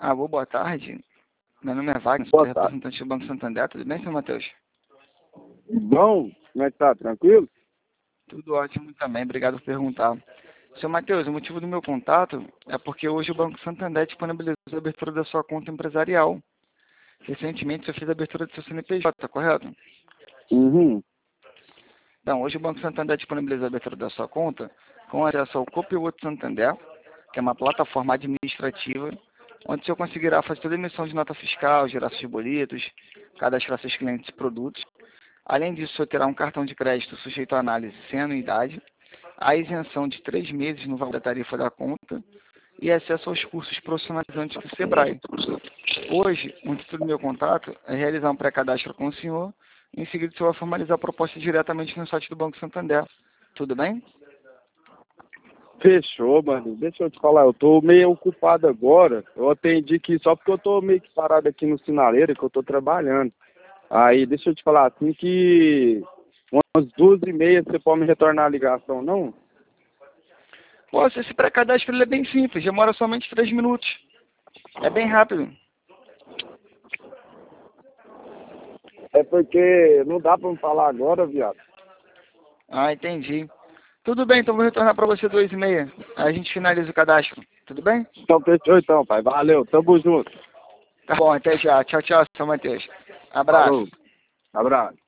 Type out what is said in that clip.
Alô, boa tarde. Meu nome é Wagner, sou Boa tarde. representante do Banco Santander. Tudo bem, seu Matheus? Bom, como é que tá? Tranquilo? Tudo ótimo também, obrigado por perguntar. Seu Matheus, o motivo do meu contato é porque hoje o Banco Santander disponibilizou a abertura da sua conta empresarial. Recentemente você fez a abertura do seu CNPJ, correto? Uhum. Então, hoje o Banco Santander disponibilizou a abertura da sua conta com acesso ao Copilot Santander, que é uma plataforma administrativa, onde o senhor conseguirá fazer toda a emissão de nota fiscal, gerar seus boletos, cadastrar seus clientes e produtos. Além disso, o senhor terá um cartão de crédito sujeito à análise sem anuidade, a isenção de 3 meses no valor da tarifa da conta e acesso aos cursos profissionalizantes do Sebrae. Hoje, o intuito do meu contato é realizar um pré-cadastro com o senhor. Em seguida, o senhor vai formalizar a proposta diretamente no site do Banco Santander. Tudo bem? Fechou, mano. Deixa eu te falar, eu tô meio ocupado agora. Eu atendi aqui só porque eu tô meio que parado aqui no sinaleiro, que eu tô trabalhando. Aí, deixa eu te falar, assim que umas 2h30 você pode me retornar a ligação, não? Pô, esse pré-cadastro ele é bem simples, demora somente 3 minutos. É bem rápido. É porque não dá pra me falar agora, viado. Ah, entendi. Tudo bem, então vou retornar para você 2h30. Aí a gente finaliza o cadastro. Tudo bem? Então, fechou então, pai. Valeu, tamo junto. Tá bom, até já. Tchau, tchau, seu Matheus. Abraço. Falou, abraço.